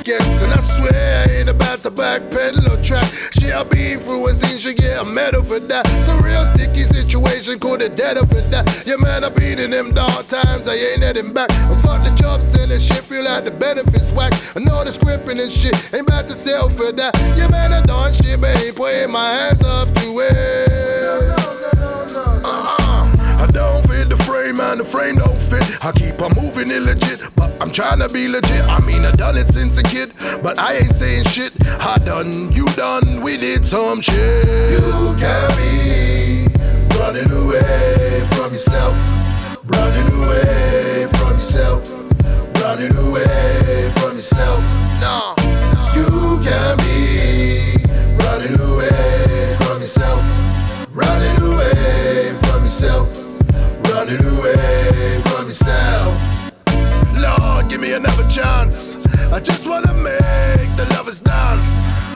gets. And I swear I ain't about to backpedal or track. She I'll be influencing, she get a medal for that. Some real sticky situation, call it dead for that. Yeah man, I been in them dark times, I ain't heading back. I'm fuck the jobs and shit, feel like the benefits whack. I know the scrimping and shit, ain't about to sell for that. Yeah man, I done shit, but ain't putting my hands up to it. I don't fit the frame, man, the frame don't fit. I keep on moving illegit, but I'm trying to be legit. I mean, I done it since a kid, but I ain't saying shit. I done, you done, we did some shit. You can't be running away from yourself, running away from yourself, running away from yourself. No, you can't be running away from yourself, running away from yourself, running away from yourself. Lord, give me another chance. I just wanna make the lovers dance.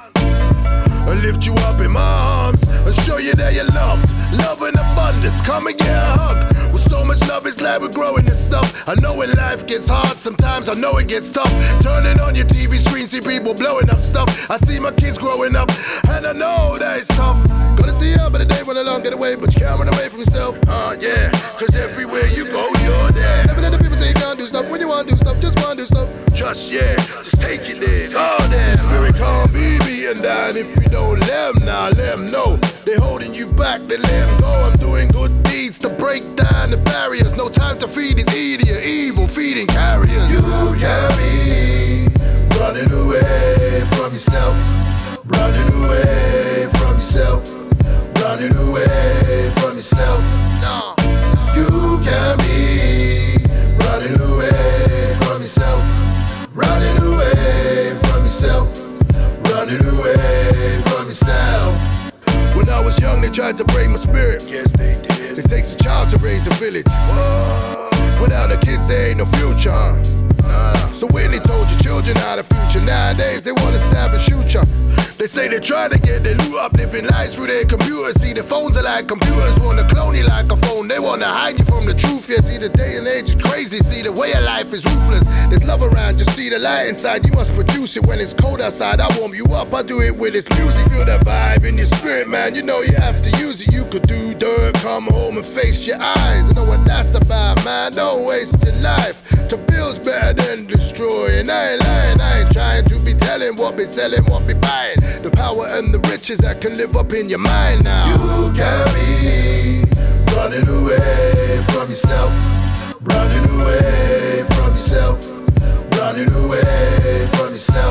I lift you up in my arms and show you that you're loved. Love in abundance, come and get a hug. With so much love, it's like we're growing this stuff. I know when life gets hard, sometimes I know it gets tough. Turning on your TV screen, see people blowing up stuff. I see my kids growing up, and I know that it's tough. Gonna see how, but the day when along get away, but you can't run away from yourself. Yeah, cause everywhere you go, you're there. Never let the people say you can't do stuff. When you wanna do stuff, just wanna do stuff. Just take it there, go there. Spirit can't be beaten down if you don't let them now, let them know. They holding you back, they let them go. I'm doing good deeds to break down the barriers. No time to feed these idiot, evil feeding carriers. You can't be running away from yourself, running away from yourself, running away from yourself. No, you can't be running away from yourself, running away from yourself, running away from yourself. When I was young, they tried to break my spirit. Yes, they did. It takes a child to raise a village. Whoa. Without the kids, there ain't no future. So when they told your children how the future, nowadays they wanna stab and shoot ya. They say they try to get their loot up, living lives through their computers. See, their phones are like computers, wanna clone you like a phone. They wanna hide you from the truth. Yeah, see, the day and age is crazy. See, the way of life is ruthless. There's love around, just see the light inside. You must produce it when it's cold outside. I warm you up, I do it with this music. Feel that vibe in your spirit, man. You know you have to use it. You could do dirt, come home and face your eyes. I know what that's about, man. Don't waste your life. To build's better than destroying. I ain't lying, I ain't trying to be telling what be selling, what be buying. The power and the riches that can live up in your mind now. You can't be running away from yourself, running away from yourself, running away from yourself.